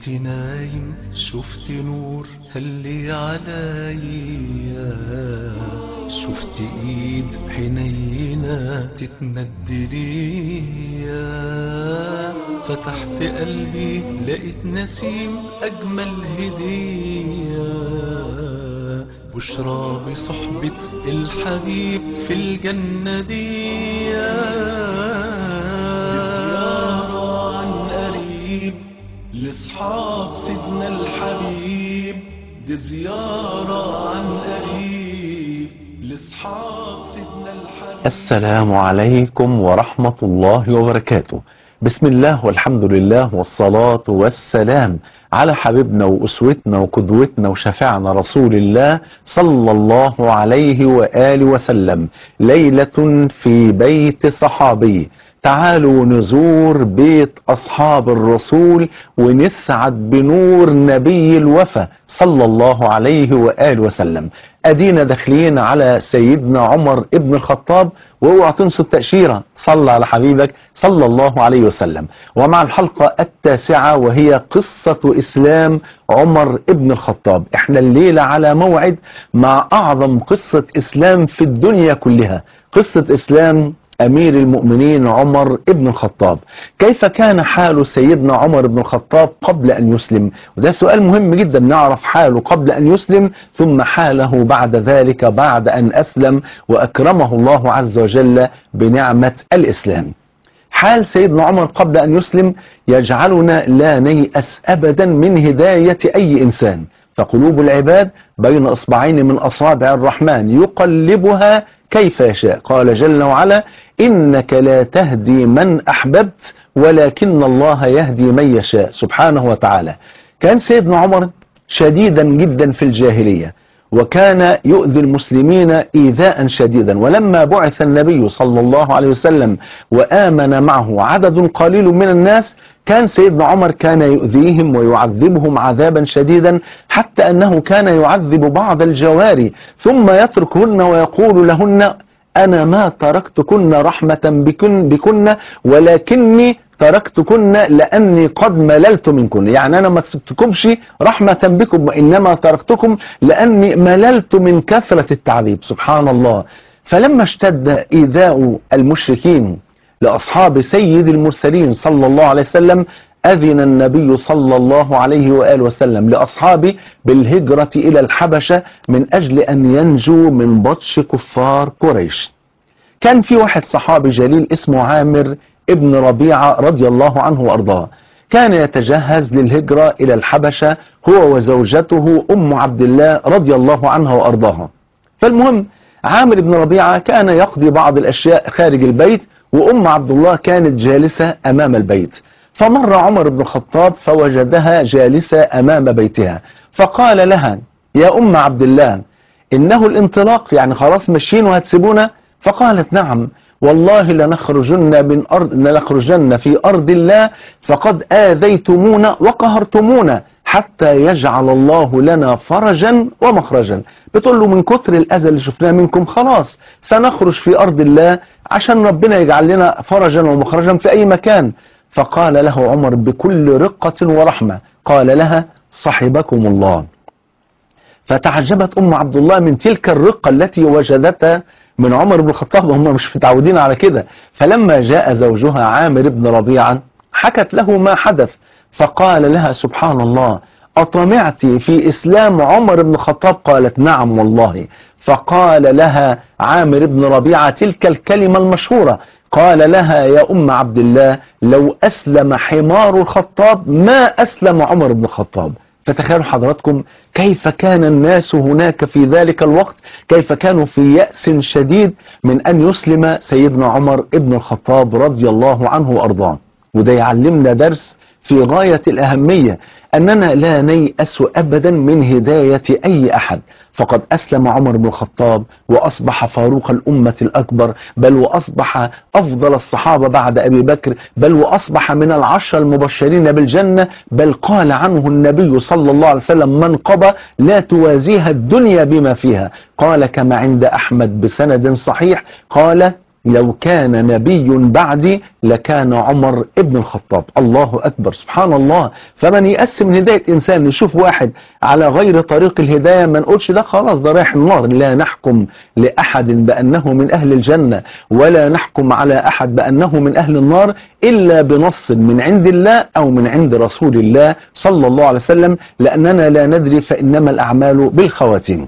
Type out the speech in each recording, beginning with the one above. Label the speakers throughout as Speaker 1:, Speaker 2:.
Speaker 1: كنت نايم شفت نور هلي عليا، شفت ايد حنينة تتمد ليا، فتحت قلبي لقيت نسيم اجمل هدية، بشرى بصحبة الحبيب في الجنة دي، زيارة عن قريب لاصحاب سيدنا الحبيب، دي زيارة عن قريب لاصحاب سيدنا الحبيب.
Speaker 2: السلام عليكم ورحمة الله وبركاته. بسم الله والحمد لله والصلاة والسلام على حبيبنا وأسوتنا وقدوتنا وشفيعنا رسول الله صلى الله عليه وآله وسلم. ليلة في بيت صحابي، تعالوا نزور بيت أصحاب الرسول ونسعد بنور نبي الوفا صلى الله عليه وآله وسلم. أدينا داخلين على سيدنا عمر ابن الخطاب، واوعى تنسوا التأشيرة، صلى على حبيبك صلى الله عليه وسلم. ومع الحلقة التاسعة وهي قصة إسلام عمر ابن الخطاب. احنا الليلة على موعد مع أعظم قصة إسلام في الدنيا كلها، قصة إسلام أمير المؤمنين عمر ابن الخطاب. كيف كان حال سيدنا عمر بن الخطاب قبل أن يسلم؟ وده سؤال مهم جدا، نعرف حاله قبل أن يسلم ثم حاله بعد ذلك بعد أن أسلم وأكرمه الله عز وجل بنعمة الإسلام. حال سيدنا عمر قبل أن يسلم يجعلنا لا نيأس أبدا من هداية أي إنسان، فقلوب العباد بين إصبعين من أصابع الرحمن يقلبها كيف يشاء. قال جل وعلا: إنك لا تهدي من أحببت ولكن الله يهدي من يشاء، سبحانه وتعالى. كان سيدنا عمر شديدا جدا في الجاهلية، وكان يؤذي المسلمين إيذاء شديدا، ولما بعث النبي صلى الله عليه وسلم وآمن معه عدد قليل من الناس، كان سيدنا عمر كان يؤذيهم ويعذبهم عذابا شديدا، حتى أنه كان يعذب بعض الجواري ثم يتركهن ويقول لهن: أنا ما تركتكن رحمة بكن ولكني تركتكن لأني قد مللت منكن. يعني أنا ما سبتكمش رحمة بكم، وإنما تركتكم لأني مللت من كثرة التعذيب. سبحان الله. فلما اشتد إيذاء المشركين لأصحاب سيد المرسلين صلى الله عليه وسلم، أذن النبي صلى الله عليه وآله وسلم لأصحابه بالهجرة إلى الحبشة من أجل أن ينجوا من بطش كفار قريش. كان في واحد صحابي جليل اسمه عامر ابن ربيعة رضي الله عنه وأرضاه، كان يتجهز للهجرة إلى الحبشة هو وزوجته أم عبد الله رضي الله عنها وأرضاها. فالمهم عامر ابن ربيعة كان يقضي بعض الأشياء خارج البيت، وأم عبد الله كانت جالسة أمام البيت. فمر عمر بن الخطاب فوجدها جالسة أمام بيتها، فقال لها: يا أم عبد الله، إنه الانطلاق، يعني خلاص ماشيين وهتسيبونا؟ فقالت: نعم والله لنخرجن في أرض الله فقد آذيتمونا وقهرتمونا حتى يجعل الله لنا فرجا ومخرجا. بتقول له: من كتر الأذى اللي شفناه منكم خلاص سنخرج في أرض الله عشان ربنا يجعل لنا فرجا ومخرجا في أي مكان. فقال له عمر بكل رقة ورحمة، قال لها: صحبكم الله. فتعجبت أم عبد الله من تلك الرقة التي وجدتها من عمر بن الخطاب، هم مش متعودين على كده. فلما جاء زوجها عامر بن ربيعة حكت له ما حدث، فقال لها: سبحان الله، أطمعت في إسلام عمر بن الخطاب؟ قالت: نعم والله. فقال لها عامر بن ربيعة تلك الكلمة المشهورة، قال لها: يا أم عبد الله، لو أسلم حمار الخطاب ما أسلم عمر بن الخطاب. فتخيلوا حضراتكم كيف كان الناس هناك في ذلك الوقت، كيف كانوا في يأس شديد من أن يسلم سيدنا عمر ابن الخطاب رضي الله عنه وأرضاه. وده يعلمنا درس في غاية الأهمية، أننا لا نيأس أبدا من هداية أي أحد. فقد أسلم عمر بن الخطاب وأصبح فاروق الأمة الأكبر، بل وأصبح أفضل الصحابة بعد أبي بكر، بل وأصبح من العشر المبشرين بالجنة، بل قال عنه النبي صلى الله عليه وسلم: منقبة لا توازيها الدنيا بما فيها. قال كما عند أحمد بسند صحيح، قال: لو كان نبي بعدي لكان عمر ابن الخطاب. الله أكبر، سبحان الله. فمن يقسم من هداية إنسان يشوف واحد على غير طريق الهداية ما نقولش ده خلاص ده رايح النار. لا نحكم لأحد بأنه من أهل الجنة ولا نحكم على أحد بأنه من أهل النار إلا بنص من عند الله أو من عند رسول الله صلى الله عليه وسلم، لأننا لا ندري، فإنما الأعمال بالخواتيم.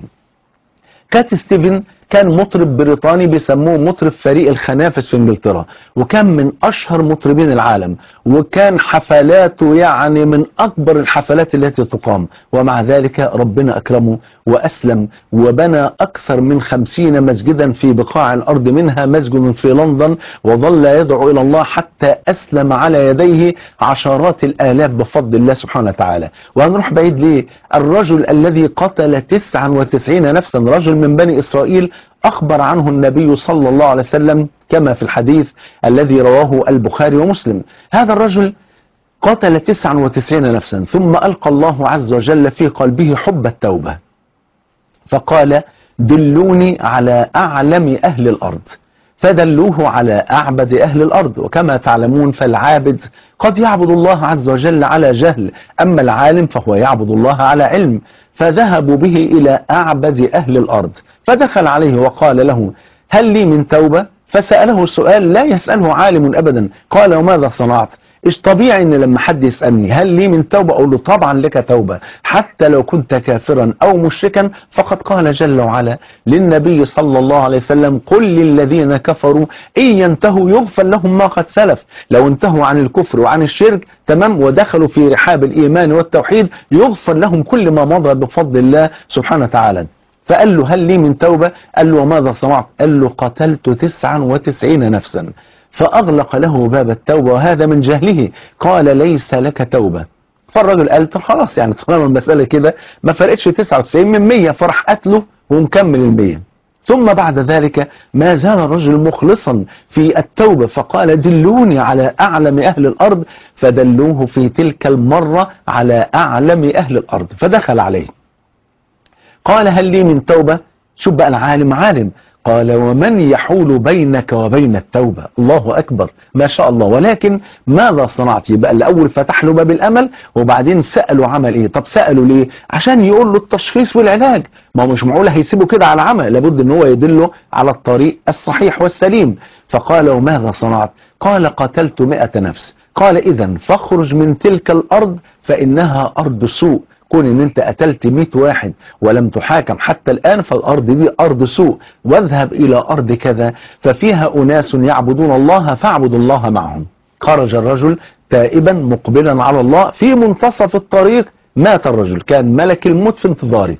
Speaker 2: كات ستيفن كان مطرب بريطاني بيسموه مطرب فريق الخنافس في انجلترا، وكان من اشهر مطربين العالم، وكان حفلاته يعني من اكبر الحفلات التي تقام، ومع ذلك ربنا اكرمه واسلم وبنى اكثر من 50 مسجدا في بقاع الارض، منها مسجد في لندن، وظل يدعو الى الله حتى اسلم على يديه عشرات الالاف بفضل الله سبحانه وتعالى. وهنروح بعيد ليه؟ الرجل الذي قتل 99 نفسا، رجل من بني اسرائيل، أخبر عنه النبي صلى الله عليه وسلم كما في الحديث الذي رواه البخاري ومسلم. هذا الرجل قتل 99 نفسا، ثم ألقى الله عز وجل في قلبه حب التوبة، فقال دلوني على أعلم أهل الأرض، فدلوه على أعبد أهل الأرض. وكما تعلمون فالعابد قد يعبد الله عز وجل على جهل، أما العالم فهو يعبد الله على علم، فذهبوا به إلى أعبد أهل الأرض، فدخل عليه وقال له هل لي من توبة؟ فسأله سؤال لا يسأله عالم أبدا، قال وماذا صنعت؟ إيش طبيعي إن لما حد يسألني هل لي من توبة أقول له طبعا لك توبة، حتى لو كنت كافرا أو مشركا، فقد قال جل وعلا للنبي صلى الله عليه وسلم قل للذين كفروا إن ينتهوا يغفر لهم ما قد سلف. لو انتهوا عن الكفر وعن الشرك تمام ودخلوا في رحاب الإيمان والتوحيد يغفر لهم كل ما مضى بفضل الله سبحانه وتعالى. فقال له هل لي من توبة؟ قال له وماذا صنعت؟ قال له قتلت 99 نفسا، فأغلق له باب التوبة، وهذا من جهله. قال ليس لك توبة. فالرجل قال طب خلاص يعني طالما المسألة كده ما فرقتش 99 من 100، فرح قتله ومكمل ال100. ثم بعد ذلك ما زال الرجل مخلصا في التوبة، فقال دلوني على أعلم أهل الأرض، فدلوه في تلك المرة على أعلم أهل الأرض، فدخل عليه قال هل لي من توبة؟ شوف بقى العالم عالم، قال ومن يحول بينك وبين التوبة؟ الله أكبر ما شاء الله. ولكن ماذا صنعت؟ يبقى الأول فتح له باب الأمل، وبعدين سأله عمل إيه؟ طب سأله ليه؟ عشان يقول له التشخيص والعلاج، ما هو مش معقول هيسيبه كده على عمى، لابد ان هو يدله على الطريق الصحيح والسليم. فقال وماذا صنعت؟ قال قتلت 100 نفس. قال إذن فاخرج من تلك الأرض فإنها أرض سوء، كون ان انت قتلت 100 واحد ولم تحاكم حتى الآن، فالأرض دي أرض سوء، واذهب إلى أرض كذا ففيها أناس يعبدون الله فاعبد الله معهم. خرج الرجل تائبا مقبلا على الله، في منتصف الطريق مات الرجل، كان ملك الموت في انتظاره،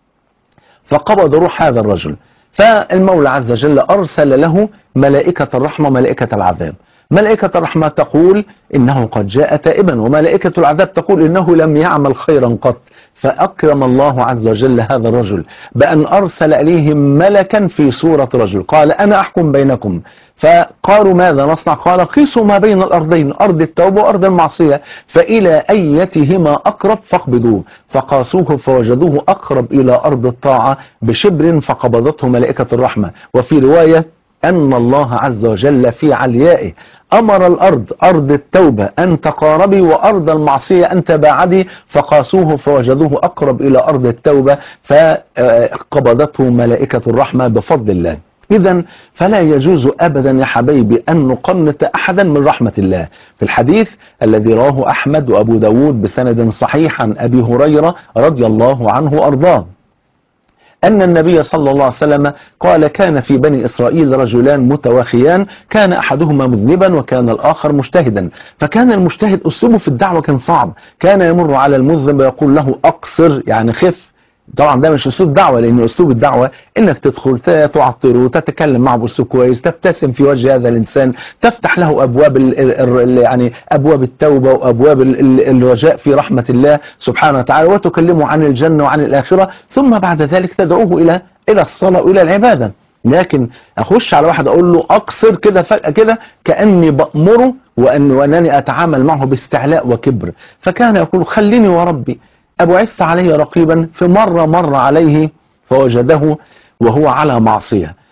Speaker 2: فقبض روح هذا الرجل، فالمولى عز وجل أرسل له ملائكة الرحمة ملائكة العذاب. ملائكة الرحمة تقول إنه قد جاء تائبا، وملائكة العذاب تقول إنه لم يعمل خيرا قط. فأكرم الله عز وجل هذا الرجل بأن أرسل إليهم ملكا في صورة رجل، قال أنا أحكم بينكم. فقالوا ماذا نصنع؟ قال قيسوا ما بين الأرضين، أرض التوبة وأرض المعصية، فإلى أيتهما أقرب فاقبضوه. فقاسوه فوجدوه أقرب إلى أرض الطاعة بشبر، فقبضته ملائكة الرحمة. وفي رواية أن الله عز وجل في عليائه أمر الأرض أرض التوبة أن تقاربي وأرض المعصية أن تباعدي، فقاسوه فوجدوه أقرب إلى أرض التوبة فقبضته ملائكة الرحمة بفضل الله. إذن فلا يجوز أبدا يا حبيبي أن نقنط أحدا من رحمة الله. في الحديث الذي رواه أحمد وأبو داود بسند صحيح عن أبي هريرة رضي الله عنه وأرضاه أن النبي صلى الله عليه وسلم قال كان في بني إسرائيل رجلان متواخيان، كان أحدهما مذنبا وكان الآخر مجتهدا. فكان المجتهد أسلوبه في الدعوة كان صعب، كان يمر على المذنب ويقول له أقصر يعني خف. طبعا ده مش اسلوب دعوه، لان اسلوب الدعوه انك تدخل تعطره، تتكلم معه باسلوب كويس، تبتسم في وجه هذا الانسان، تفتح له ابواب يعني ابواب التوبه وابواب الرجاء في رحمه الله سبحانه وتعالى، وتكلمه عن الجنه وعن الاخره، ثم بعد ذلك تدعوه الى الصلاه والى العباده. لكن اخش على واحد اقول له اقصر كده فجاه كده كاني بامره وانني اتعامل معه باستعلاء وكبر. فكان يقول خليني وربي أبعث عليه رقيبا. في مرة مر عليه فوجده وهو على معصية،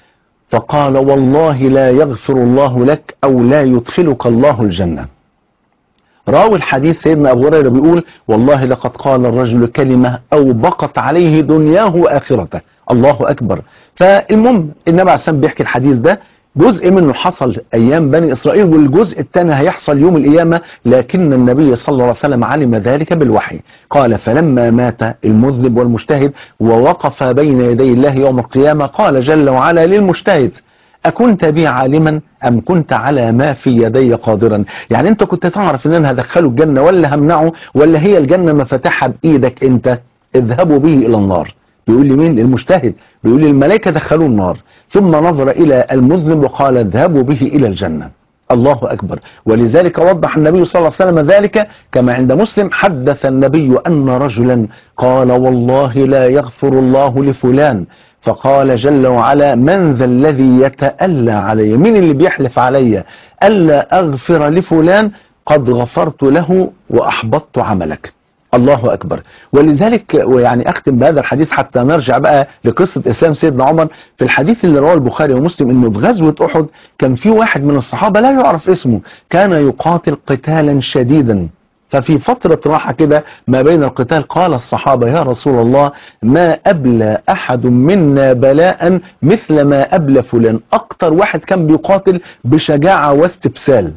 Speaker 2: فقال والله لا يغفر الله لك أو لا يدخلك الله الجنة. راوي الحديث سيدنا أبو هريرة بيقول والله لقد قال الرجل كلمة أو بقت عليه دنياه وآخرته. الله أكبر. فالمهم النبي عليه السلام بيحكي الحديث ده، جزء منه حصل أيام بني إسرائيل والجزء الثاني هيحصل يوم القيامة، لكن النبي صلى الله عليه وسلم علم ذلك بالوحي. قال فلما مات المذنب والمجتهد ووقف بين يدي الله يوم القيامة قال جل وعلا للمجتهد أكنت بي عالما أم كنت على ما في يدي قادرا؟ يعني أنت كنت تعرف أن أنا هدخله الجنة ولا همنعه، ولا هي الجنة مفاتحها بإيدك أنت؟ اذهبوا به إلى النار. بيقول لي مين؟ المجتهد. بيقول لي الملائكة دخلوا النار، ثم نظر إلى المذنب وقال اذهبوا به إلى الجنة. الله أكبر. ولذلك وضح النبي صلى الله عليه وسلم ذلك كما عند مسلم. حدث النبي أن رجلا قال والله لا يغفر الله لفلان، فقال جل وعلا من ذا الذي يتألى علي؟ مين اللي بيحلف علي ألا أغفر لفلان؟ قد غفرت له وأحبطت عملك. الله أكبر. ولذلك يعني أختم بهذا الحديث حتى نرجع بقى لقصة إسلام سيدنا عمر. في الحديث اللي رواه البخاري ومسلم إنه في غزوة أحد كان في واحد من الصحابة لا يعرف اسمه، كان يقاتل قتالا شديدا. ففي فترة راحة كده ما بين القتال قال الصحابة يا رسول الله ما أبلى أحد منا بلاء مثل ما أبلى فلان. أكتر واحد كان بيقاتل بشجاعة واستبسال،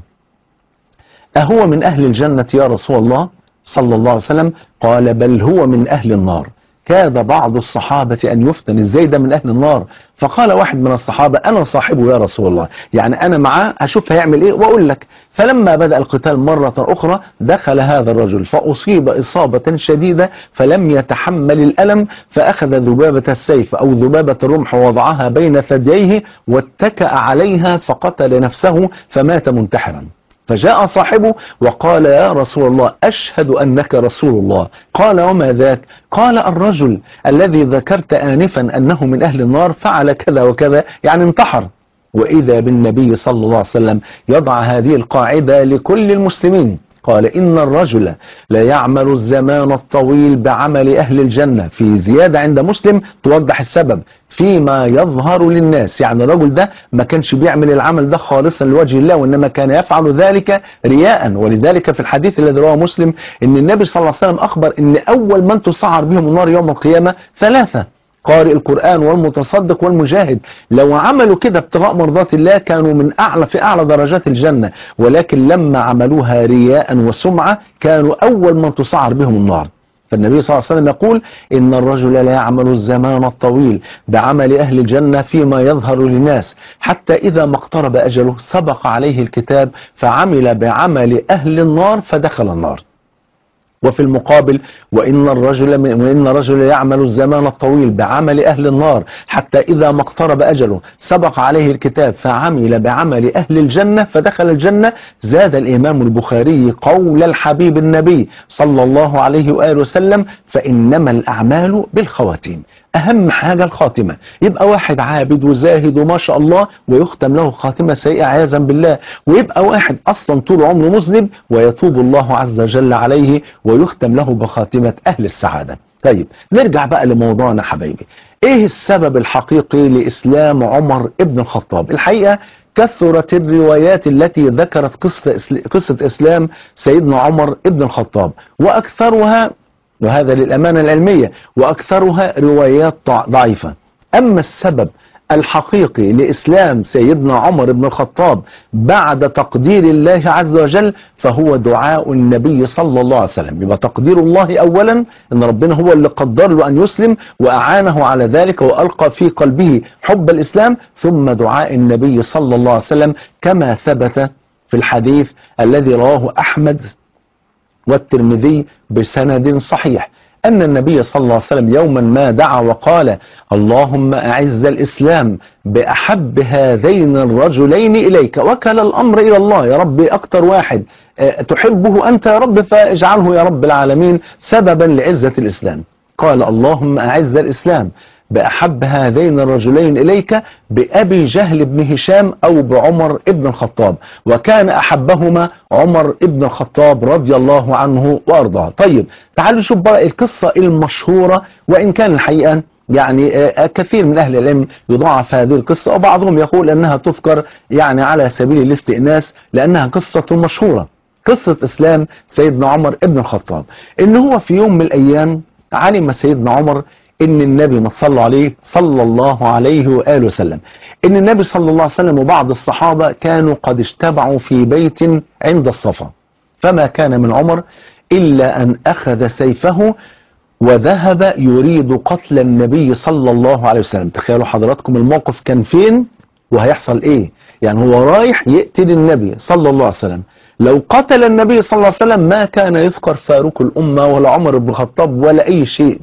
Speaker 2: أهو من أهل الجنة يا رسول الله صلى الله عليه وسلم؟ قال بل هو من أهل النار. كاد بعض الصحابة أن يفتن، ازاي ده من أهل النار؟ فقال واحد من الصحابة أنا صاحبه يا رسول الله، يعني أنا معاه أشوف هيعمل إيه وأقول لك. فلما بدأ القتال مرة أخرى دخل هذا الرجل فأصيب إصابة شديدة فلم يتحمل الألم، فأخذ ذبابة السيف أو ذبابة الرمح ووضعها بين ثدييه واتكأ عليها فقتل نفسه فمات منتحرا. فجاء صاحبه وقال يا رسول الله أشهد أنك رسول الله. قال وما ذاك؟ قال الرجل الذي ذكرت آنفا أنه من أهل النار فعل كذا وكذا، يعني انتحر. وإذا بالنبي صلى الله عليه وسلم يضع هذه القاعدة لكل المسلمين. قال إن الرجل لا يعمل الزمان الطويل بعمل أهل الجنة، في زيادة عند مسلم توضح السبب، فيما يظهر للناس. يعني الرجل ده ما كانش بيعمل العمل ده خالصا لوجه الله، وإنما كان يفعل ذلك رياء. ولذلك في الحديث الذي رواه مسلم إن النبي صلى الله عليه وسلم أخبر إن أول من تسعر بهم النار يوم القيامة ثلاثة: قارئ القرآن والمتصدق والمجاهد. لو عملوا كده ابتغاء مرضات الله كانوا من أعلى في أعلى درجات الجنة، ولكن لما عملوها رياء وسمعة كانوا أول من تسعر بهم النار. فالنبي صلى الله عليه وسلم يقول إن الرجل لا يعمل الزمان الطويل بعمل أهل الجنة فيما يظهر للناس حتى إذا ما اقترب أجله سبق عليه الكتاب فعمل بعمل أهل النار فدخل النار. وفي المقابل وإن الرجل يعمل الزمان الطويل بعمل أهل النار حتى إذا ما اقترب أجله سبق عليه الكتاب فعمل بعمل أهل الجنة فدخل الجنة. زاد الإمام البخاري قول الحبيب النبي صلى الله عليه وآله وسلم فإنما الأعمال بالخواتيم. أهم حاجة الخاتمة. يبقى واحد عابد وزاهد وما شاء الله ويختم له خاتمة سيئة عياذا بالله، ويبقى واحد أصلا طول عمره مذنب ويتوب الله عز وجل عليه ويختم له بخاتمة أهل السعادة. طيب نرجع بقى لموضوعنا حبايبي. إيه السبب الحقيقي لإسلام عمر ابن الخطاب؟ الحقيقة كثرت الروايات التي ذكرت قصة إسلام سيدنا عمر ابن الخطاب، وأكثرها، وهذا للأمانة العلمية، وأكثرها روايات ضعيفة. أما السبب الحقيقي لإسلام سيدنا عمر بن الخطاب بعد تقدير الله عز وجل فهو دعاء النبي صلى الله عليه وسلم. يبقى تقدير الله أولا أن ربنا هو اللي قدر له أن يسلم وأعانه على ذلك وألقى في قلبه حب الإسلام، ثم دعاء النبي صلى الله عليه وسلم كما ثبت في الحديث الذي رواه أحمد والترمذي بسند صحيح أن النبي صلى الله عليه وسلم يوما ما دعا وقال اللهم أعز الإسلام بأحب هذين الرجلين إليك، وكل الأمر إلى الله، يا رب أكتر واحد تحبه أنت يا رب فاجعله يا رب العالمين سببا لعزة الإسلام. قال اللهم أعز الإسلام بأحب هذين الرجلين إليك بأبي جهل بن هشام أو بعمر ابن الخطاب، وكان أحبهما عمر ابن الخطاب رضي الله عنه وأرضاه. طيب تعالوا نشوف بقى القصة المشهورة، وإن كان الحقيقة يعني كثير من أهل العلم يضاعف هذه القصة، وبعضهم يقول أنها تذكر يعني على سبيل الاستئناس لأنها قصة مشهورة، قصة إسلام سيدنا عمر ابن الخطاب. إن هو في يوم من الأيام علم سيدنا عمر إن النبي ما صلى عليه صلى الله عليه وآله وسلم، إن النبي صلى الله عليه وسلم وبعض الصحابة كانوا قد اجتمعوا في بيت عند الصفا، فما كان من عمر إلا أن أخذ سيفه وذهب يريد قتل النبي صلى الله عليه وسلم. تخيلوا حضراتكم الموقف كان فين وهيحصل ايه. يعني هو رايح يقتل النبي صلى الله عليه وسلم. لو قتل النبي صلى الله عليه وسلم ما كان يذكر فاروق الأمة ولا عمر بن الخطاب ولا أي شيء،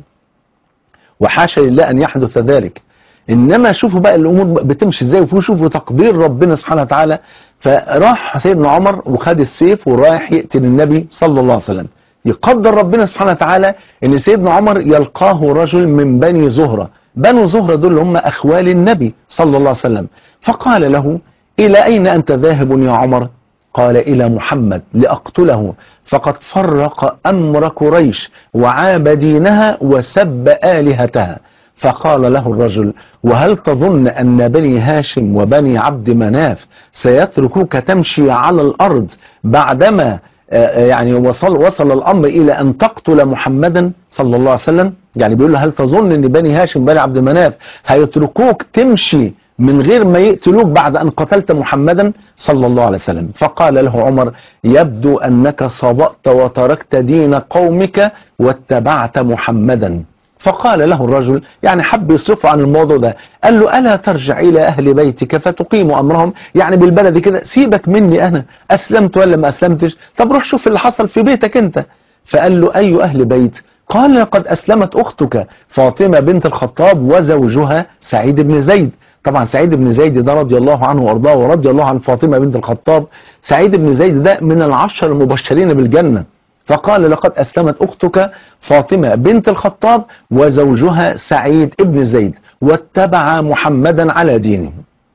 Speaker 2: وحاشا لله أن يحدث ذلك. إنما شوفوا بقى الأمور بتمشي ازاي، وشوفوا تقدير ربنا سبحانه وتعالى. فراح سيدنا عمر وخد السيف ورايح يقتل النبي صلى الله عليه وسلم. يقدر ربنا سبحانه وتعالى ان سيدنا عمر يلقاه رجل من بني زهرة. بنو زهرة دول هم اخوال النبي صلى الله عليه وسلم. فقال له: الى اين انت ذاهب يا عمر؟ قال: الى محمد لاقتله، فقد فرق امر قريش وعاب دينها وسب الهتها. فقال له الرجل: وهل تظن ان بني هاشم وبني عبد مناف سيتركوك تمشي على الارض بعدما يعني وصل الأمر إلى أن تقتل محمدا صلى الله عليه وسلم؟ يعني بيقول له: هل تظن أن بني هاشم بني عبد مناف هيتركوك تمشي من غير ما يقتلوك بعد أن قتلت محمدا صلى الله عليه وسلم؟ فقال له عمر: يبدو أنك صبأت وتركت دين قومك واتبعت محمدا. فقال له الرجل، يعني حب يصرفه عن الموضوع ده، قال له: ألا ترجع إلى أهل بيتك فتقيم أمرهم؟ يعني بالبلد كده، سيبك مني أنا، أسلمت ولا ما أسلمتش؟ طب روح شوف اللي حصل في بيتك أنت. فقال له: أي أهل بيت؟ قال: لقد أسلمت أختك فاطمة بنت الخطاب وزوجها سعيد بن زيد. طبعا سعيد بن زيد ده رضي الله عنه وارضاه، ورضي الله عن فاطمة بنت الخطاب. سعيد بن زيد ده من العشر المبشرين بالجنة. فقال: لقد أسلمت أختك فاطمة بنت الخطاب وزوجها سعيد بن زيد واتبع محمدا على دينه.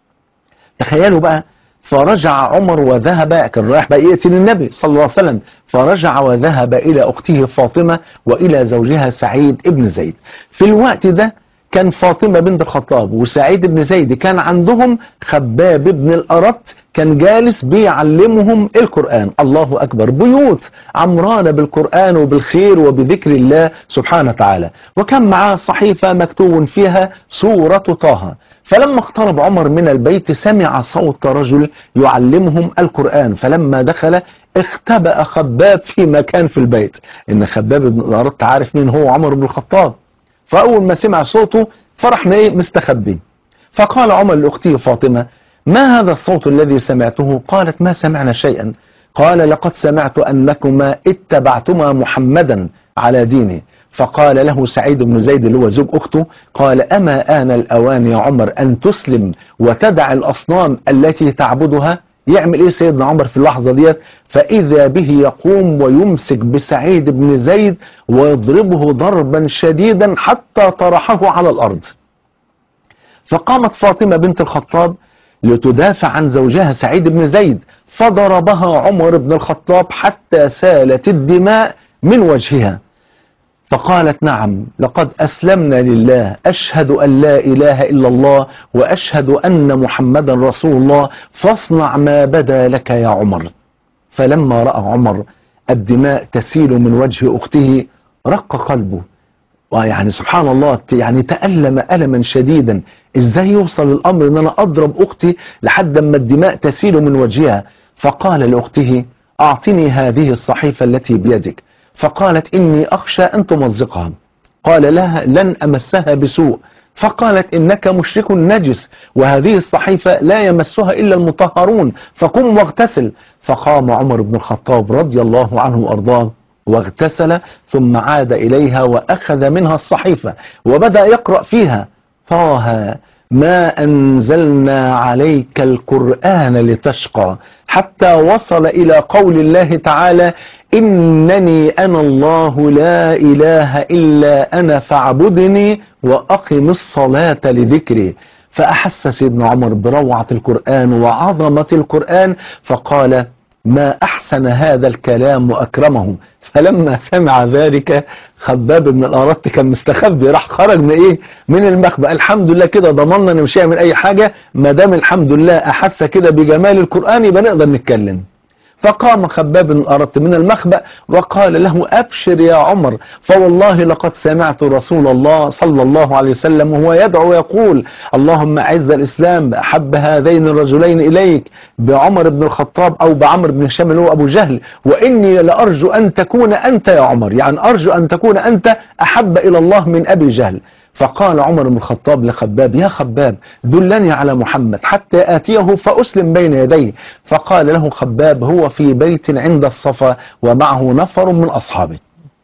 Speaker 2: تخيلوا بقى. فرجع عمر وذهب، كان رايح بقى يقتل النبي صلى الله عليه وسلم، فرجع وذهب إلى أخته فاطمة وإلى زوجها سعيد بن زيد. في الوقت ده كان فاطمة بنت الخطاب وسعيد بن زيد كان عندهم خباب بن الأرت، كان جالس بيعلمهم القرآن. الله أكبر، بيوت عمرانة بالقرآن وبالخير وبذكر الله سبحانه وتعالى. وكان معاه صحيفة مكتوب فيها سورة طه. فلما اقترب عمر من البيت سمع صوت رجل يعلمهم القرآن، فلما دخل اختبأ خباب في مكان في البيت. إن خباب بن الأرت عارف مين هو عمر بن الخطاب، فأول ما سمع صوته فرح مستخبي. فقال عمر لأخته فاطمة: ما هذا الصوت الذي سمعته؟ قالت: ما سمعنا شيئا. قال: لقد سمعت أنكما اتبعتما محمدا على دينه. فقال له سعيد بن زيد اللي هو زوج أخته: قال: أما آن الأوان يا عمر أن تسلم وتدع الأصنام التي تعبدها؟ يعمل ايه سيدنا عمر في اللحظة ديت؟ فإذا به يقوم ويمسك بسعيد بن زيد ويضربه ضربا شديدا حتى طرحه على الأرض. فقامت فاطمة بنت الخطاب لتدافع عن زوجها سعيد بن زيد، فضربها عمر بن الخطاب حتى سالت الدماء من وجهها. فقالت: نعم، لقد أسلمنا لله، أشهد أن لا إله إلا الله وأشهد أن محمدا رسول الله، فاصنع ما بدا لك يا عمر. فلما رأى عمر الدماء تسيل من وجه أخته رق قلبه، ويعني سبحان الله يعني تألم ألما شديدا. إزاي يوصل الأمر أن أنا أضرب أختي لحد ما الدماء تسيل من وجهها؟ فقال لأخته: أعطني هذه الصحيفة التي بيدك. فقالت: إني أخشى أن تمزقها. قال لها: لن أمسها بسوء. فقالت: إنك مشرك نجس، وهذه الصحيفة لا يمسها إلا المطهرون، فقم واغتسل. فقام عمر بن الخطاب رضي الله عنه وأرضاه واغتسل، ثم عاد إليها وأخذ منها الصحيفة وبدأ يقرأ فيها: طه ما أنزلنا عليك القرآن لتشقى، حتى وصل إلى قول الله تعالى: إنني أنا الله لا إله إلا أنا فاعبدني وأقم الصلاة لذكري. فأحس سيدنا عمر بروعة القرآن وعظمة القرآن، فقال: ما أحسن هذا الكلام وأكرمه. فلما سمع ذلك خباب بن الأرت كان مستخبي، راح خرج من إيه؟ من المخبأ. الحمد لله كده ضمننا إن مش هيعمل أي حاجة، ما دام الحمد لله أحس كده بجمال القرآن يبقى نقدر نتكلم. فقام خباب بن الأرت من المخبأ وقال له: أبشر يا عمر، فوالله لقد سمعت رسول الله صلى الله عليه وسلم وهو يدعو ويقول: اللهم أعز الإسلام بأحب هذين الرجلين إليك، بعمر بن الخطاب أو بعمر بن هشام اللي هو أبو جهل، وإني لأرجو أن تكون أنت يا عمر، يعني أرجو أن تكون أنت أحب إلى الله من أبي جهل. فقال عمر بن الخطاب لخباب: يا خباب دلني على محمد حتى آتيه فأسلم بين يديه. فقال له خباب: هو في بيت عند الصفا ومعه نفر من أصحابه.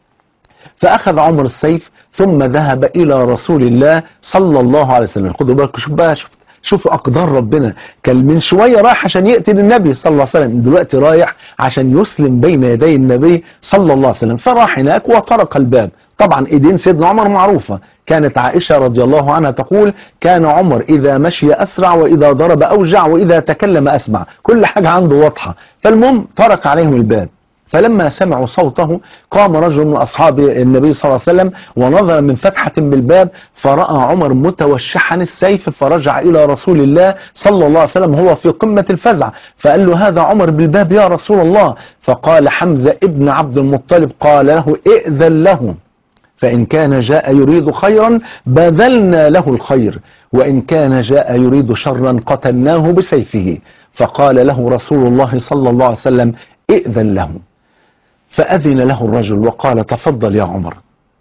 Speaker 2: فأخذ عمر السيف ثم ذهب إلى رسول الله صلى الله عليه وسلم. خدوا بالكم، شوف بقى، شوفوا أقدار ربنا. كان من شوية رايح عشان يقتل النبي صلى الله عليه وسلم، دلوقتي رايح عشان يسلم بين يدي النبي صلى الله عليه وسلم. فراح هناك وطرق الباب. طبعا ايدين سيدنا عمر معروفة، كانت عائشة رضي الله عنها تقول: كان عمر إذا مشي أسرع وإذا ضرب أوجع وإذا تكلم أسمع، كل حاجة عنده واضحة. فالمهم طرق عليهم الباب، فلما سمعوا صوته قام رجل من أصحاب النبي صلى الله عليه وسلم ونظر من فتحة بالباب، فرأى عمر متوشحا السيف، فرجع إلى رسول الله صلى الله عليه وسلم هو في قمة الفزع، فقال له: هذا عمر بالباب يا رسول الله. فقال حمزة ابن عبد المطلب قال له: ائذن له، فإن كان جاء يريد خيرا بذلنا له الخير، وإن كان جاء يريد شرا قتلناه بسيفه. فقال له رسول الله صلى الله عليه وسلم: ائذن له. فأذن له الرجل وقال: تفضل يا عمر.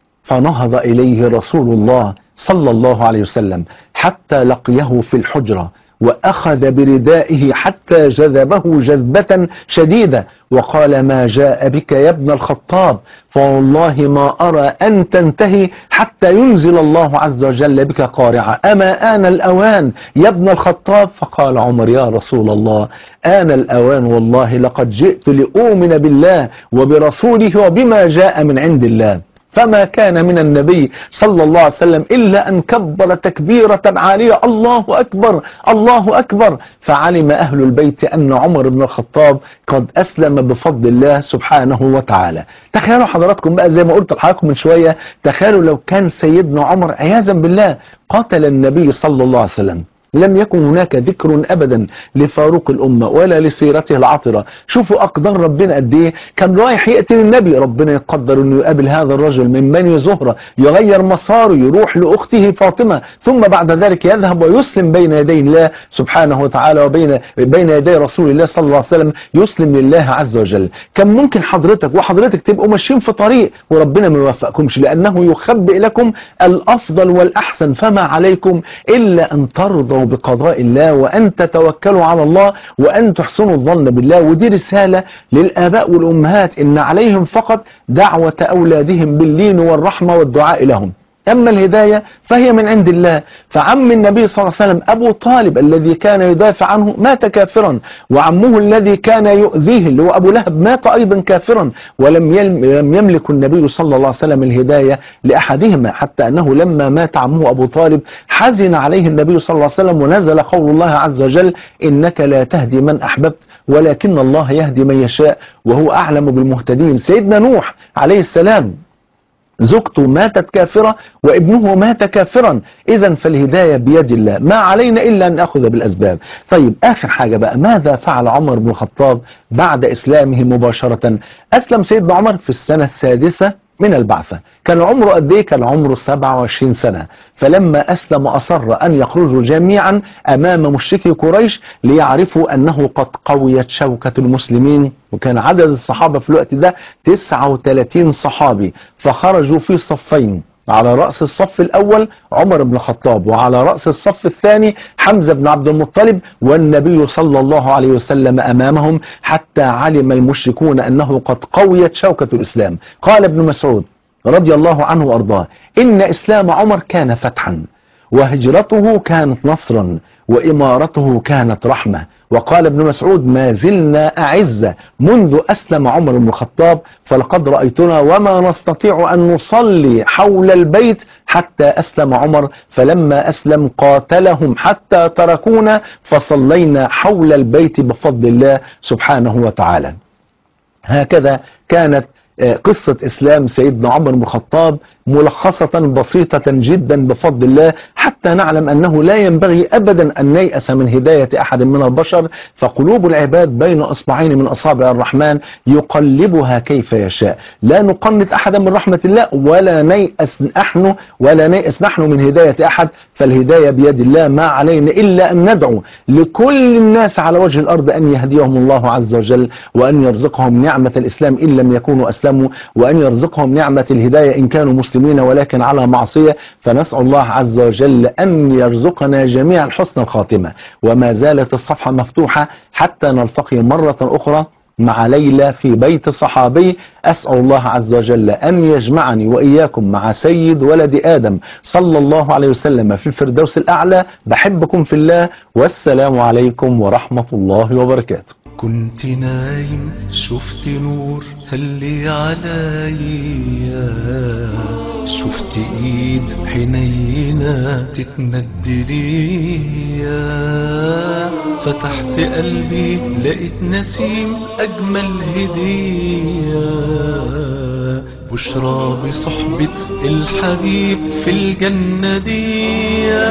Speaker 2: فنهض إليه رسول الله صلى الله عليه وسلم حتى لقيه في الحجرة، وأخذ بردائه حتى جذبه جذبة شديدة، وقال: ما جاء بك يا ابن الخطاب؟ فوالله ما أرى أن تنتهي حتى ينزل الله عز وجل بك قارعة، أما آن الأوان يا ابن الخطاب؟ فقال عمر: يا رسول الله، آن الأوان والله، لقد جئت لأؤمن بالله وبرسوله وبما جاء من عند الله. فما كان من النبي صلى الله عليه وسلم إلا أن كبر تكبيرة عالية: الله أكبر الله أكبر. فعلم أهل البيت أن عمر بن الخطاب قد أسلم بفضل الله سبحانه وتعالى. تخيلوا حضراتكم بقى، زي ما قلت لحضراتكم من شوية، تخيلوا لو كان سيدنا عمر عياذا بالله قتل النبي صلى الله عليه وسلم، لم يكن هناك ذكر أبدا لفاروق الأمة ولا لسيرته العطرة. شوفوا أقدار ربنا قد إيه. كان رايح يقتل النبي، ربنا يقدر أنه يقابل هذا الرجل من بني زهرة، يغير مساره، يروح لأخته فاطمة، ثم بعد ذلك يذهب ويسلم بين يدي الله سبحانه وتعالى وبين يدي رسول الله صلى الله عليه وسلم، يسلم لله عز وجل. كان ممكن حضرتك وحضرتك تبقوا ماشيين في طريق وربنا ما يوفقكمش، لأنه يخبئ لكم الأفضل والأحسن، فما عليكم إلا أن ترضوا بقضاء الله وأن تتوكلوا على الله وأن تحسنوا الظن بالله. ودي رسالة للآباء والأمهات، إن عليهم فقط دعوة أولادهم باللين والرحمة والدعاء لهم، أما الهداية فهي من عند الله. فعم النبي صلى الله عليه وسلم أبو طالب الذي كان يدافع عنه مات كافرا، وعمه الذي كان يؤذيه اللي هو أبو لهب مات أيضا كافرا، ولم يملك النبي صلى الله عليه وسلم الهداية لأحدهما، حتى أنه لما مات عمه أبو طالب حزن عليه النبي صلى الله عليه وسلم، ونزل قول الله عز وجل: إنك لا تهدي من أحببت ولكن الله يهدي من يشاء وهو أعلم بالمهتدين. سيدنا نوح عليه السلام زوجته ماتت كافرة وابنه مات كافرا، إذا فالهداية بيد الله، ما علينا إلا أن نأخذ بالأسباب. طيب آخر حاجة بقى، ماذا فعل عمر بن الخطاب بعد إسلامه مباشرة؟ أسلم سيدنا عمر في السنة السادسة من البعثة. كان عمره قد ايه؟ كان عمره 27 سنة. فلما أسلم أصر أن يخرجوا جميعا أمام مشركي قريش ليعرفوا أنه قد قويت شوكة المسلمين، وكان عدد الصحابة في الوقت ده 39 صحابي، فخرجوا في صفين، على رأس الصف الأول عمر بن الخطاب، وعلى رأس الصف الثاني حمزة بن عبد المطلب، والنبي صلى الله عليه وسلم أمامهم، حتى علم المشركون أنه قد قويت شوكة الإسلام. قال ابن مسعود رضي الله عنه وأرضاه: إن إسلام عمر كان فتحا، وهجرته كانت نصرا وإمارته كانت رحمة. وقال ابن مسعود: ما زلنا أعزة منذ أسلم عمر بن الخطاب، فلقد رأيتنا وما نستطيع أن نصلي حول البيت حتى أسلم عمر، فلما أسلم قاتلهم حتى تركونا فصلينا حول البيت بفضل الله سبحانه وتعالى. هكذا كانت قصة إسلام سيدنا عمر بن الخطاب ملخصة بسيطة جدا بفضل الله، حتى نعلم أنه لا ينبغي أبدا أن نيأس من هداية أحد من البشر، فقلوب العباد بين أصبعين من أصابع الرحمن يقلبها كيف يشاء. لا نقنط أحدا من رحمة الله ولا نيأس نحن من هداية أحد، فالهداية بيد الله، ما علينا إلا أن ندعو لكل الناس على وجه الأرض أن يهديهم الله عز وجل، وأن يرزقهم نعمة الإسلام إن لم يكونوا أسلموا، وأن يرزقهم نعمة الهداية إن كانوا مسلمين ولكن على معصية. فنسأل الله عز وجل أن يرزقنا جميعا حسن الخاتمة. وما زالت الصفحة مفتوحة حتى نلتقي مرة أخرى مع ليلى في بيت صحابي. أسأل الله عز وجل أن يجمعني وإياكم مع سيد ولد آدم صلى الله عليه وسلم في الفردوس الأعلى. بحبكم في الله، والسلام عليكم ورحمة الله وبركاته.
Speaker 1: كنت نايم شفت نور هلي عليا، شفت ايد حنينة تتمد ليا، فتحت قلبي لقيت نسيم اجمل هدية، بشرى بصحبة الحبيب في الجنة دي.